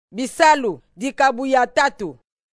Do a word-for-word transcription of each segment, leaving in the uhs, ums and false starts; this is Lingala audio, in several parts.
Bisalu dikabu ya tatu.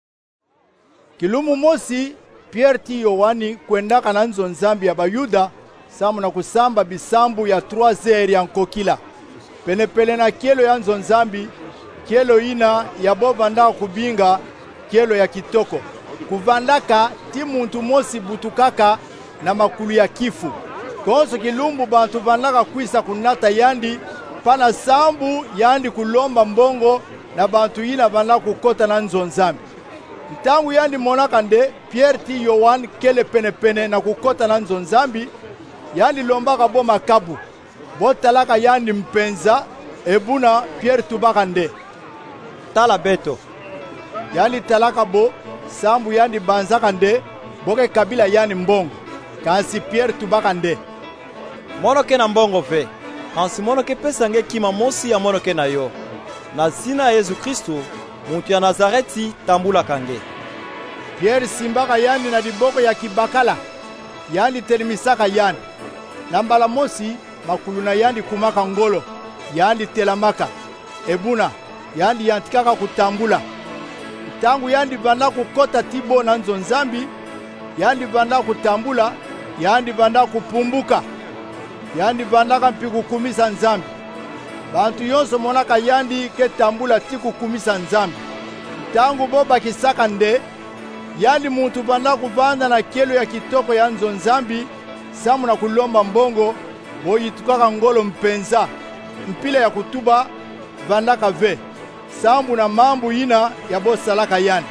Kilumu mosi Pierre ti Yohani kwendaka na nzonzambi ya Bayuda samu na kusamba bisambu ya trois heures ya nkokila. Penepele na kielo ya nzonzambi, kielo ina ya bo vandaka kubinga kielo ya kitoko. Kuvandaka ti muntu mosi butukaka na makulu ya kifu. Konso kilumbu bantu vandaka kwisa kunata yandi pana sambu yandi kulomba mbongo na bantu ina vandaka kukota na nzonzambi. Ntangu yandi monaka nde Pierre ti Yohani kele pene pene na kukota na nzonzambi yandi lombaka bo makabu bo talaka yandi mpenza ebuna Pierre tubaka nde tala beto yandi talaka bo sambu yandi banzaka nde boke kabila yandi mbongo kansi Pierre tubaka nde monoke na mbongo ve kansi monoke pesange kima mosi ya monoke na yo na zina ya Yesu Kristo muntu ya Nazareti tambula kange. Pierre simbaka yandi na diboko ya kibakala yandi telimisaka yandi na mbala mosi makulu na yandi kumaka ngolo yandi telamaka ebuna yandi yantikaka kutambula. Tangu yandi vanda kukota tibo na nzonzambi yandi vanda kutambula yandi vanda kupumbuka yandi vanda kampi kukumisa nzambi. Bantu yonso monaka yandi ke tambula ti kukumisa nzambi. Tangu boba kisaka nde yandi muntu vanda kuvanda na kielo ya kitoko ya nzonzambi samu na kulomba mbongo boyitukaka ngolo mpenza mpila ya kutuba vanda kave sambu na mambu ina ya bosalaka yandi.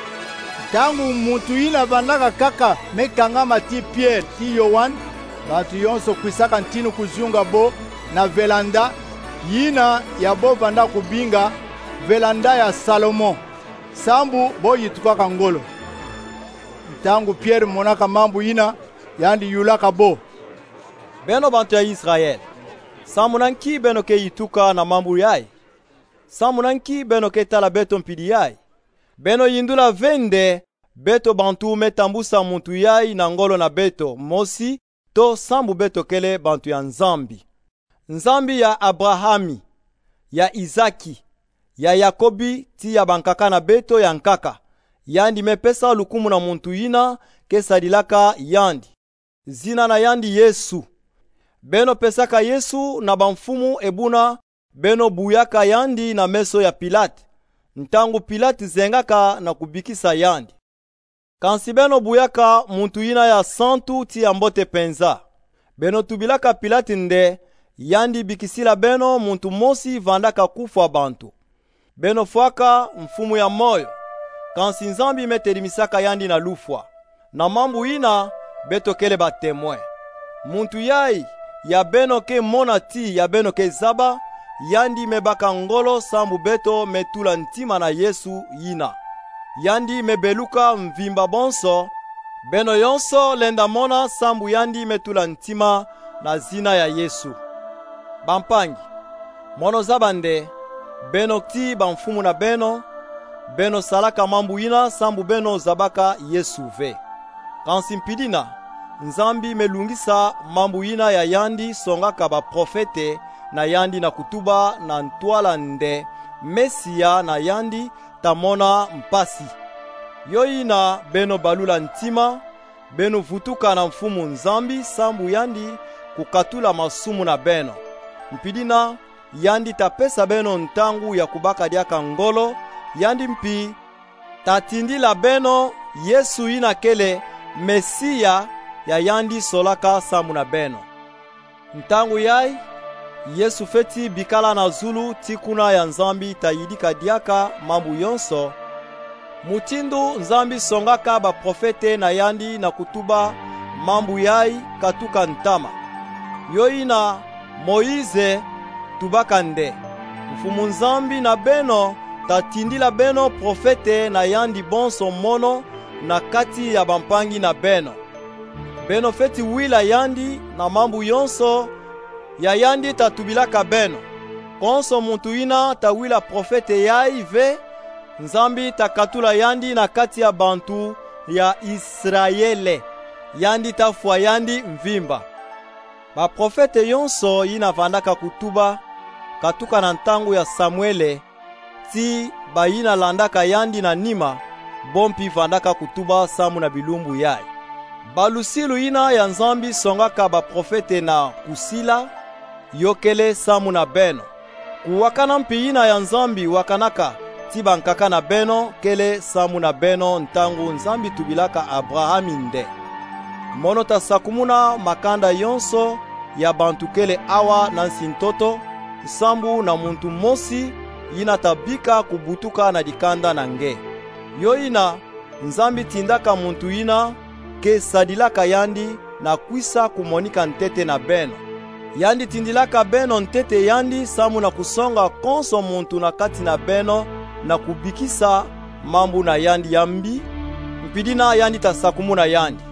Tangu muntu ina vandaka kaka mekangama ti Pierre ti Yohani bantu yonso kwisaka ntinu kuzunga bo na velanda yina ya bo vanda kubinga velanda ya Salomon sambu bo yitukaka ngolo. Tangu Pierre monaka mambu ina yandi yulaka bo beno bantu ya Israel samu nanki beno ke yituka na mambu yai samu nanki beno ke tala beto mpidi yai beno yindula vende beto bantu metambusa muntu yai na ngolo na beto mosi to sambu beto kele bantu ya nzambi nzambi ya Abrahami ya Izaki ya Yakobi ti ya bankaka na beto ya nkaka yandi mepesa lukumu na muntu ina kesadilaka yandi zina na yandi Yesu beno pesaka Yesu na bamfumu ebuna beno buyaka yandi na meso ya Pilate ntangu Pilate zengaka na kubikisa yandi kansi beno buyaka muntu ina ya santu ti ya mbote penza beno tubilaka Pilate nde yandi bikisila beno muntu mosi vandaka kufa bantu beno fwaka mfumu ya moyo kansi nzambi metelimisaka yandi na lufwa na mambu ina beto kele ba temoin muntu yai ya beno ke mona ti ya beno ke zaba yandi mebaka ngolo sambu beto metula ntima na Yesu yina yandi mebeluka mvimba bonso beno yonso lenda mona sambu yandi metula ntima na zina ya Yesu bampangi mono zabande beno ti bamfumu na beno beno salaka mambu ina sambu beno zabaka Yesu ve kansi mpidina nzambi melungisa mambu ina ya yandi songaka ba profete na yandi na kutuba na ntwala nde Mesia na yandi tamona mpasi yo ina beno balula ntima beno vutuka na mfumu nzambi sambu yandi kukatula masumu na beno mpidina yandi tapesa beno ntangu ya kubaka diaka ngolo yandi mpi tatindila beno Yesu ina kele Mesia ya yandi solaka samu na beno ntangu yai Yesu feti bikala na zulu tikuna ya nzambi tayidika diaka mambu yonso mutindu nzambi songaka ba profete na yandi na kutuba mambu yai katuka ntama yo ina Moize tubaka nde mfumu nzambi na beno tatindila beno profete na yandi bonso mono na kati ya bampangi na beno beno feti wila yandi na mambu yonso ya yandi tatubilaka beno konso muntu ina tawila profete yai ve nzambi takatula yandi na kati ya bantu ya Israele yandi tafwa yandi mvimba ba profete yonso ina vandaka kutuba katuka na ntangu ya Samuele ti bayina landaka yandi na nima bompi vandaka kutuba samu na bilumbu yai. Balusilu ina ya nzambi songaka baprofete na kusila yokele samu na beno. Kuwakana mpi ina ya nzambi wakanaka ti bankaka na beno kele samu na beno ntangu nzambi tubilaka Abrahami nde. Mono ta sakumuna makanda yonso ya bantu kele awa na nsintoto sambu na muntu mosi ina tabika kubutuka na dikanda na nge. Yo ina nzambi tindaka muntu ina ke sadilaka yandi na kwisa kumonika ntete na beno. Yandi tindilaka beno ntete yandi samu na kusonga konso muntu na kati na beno na kubikisa mambu na yandi yambi mpidina yandi tasakumuna yandi.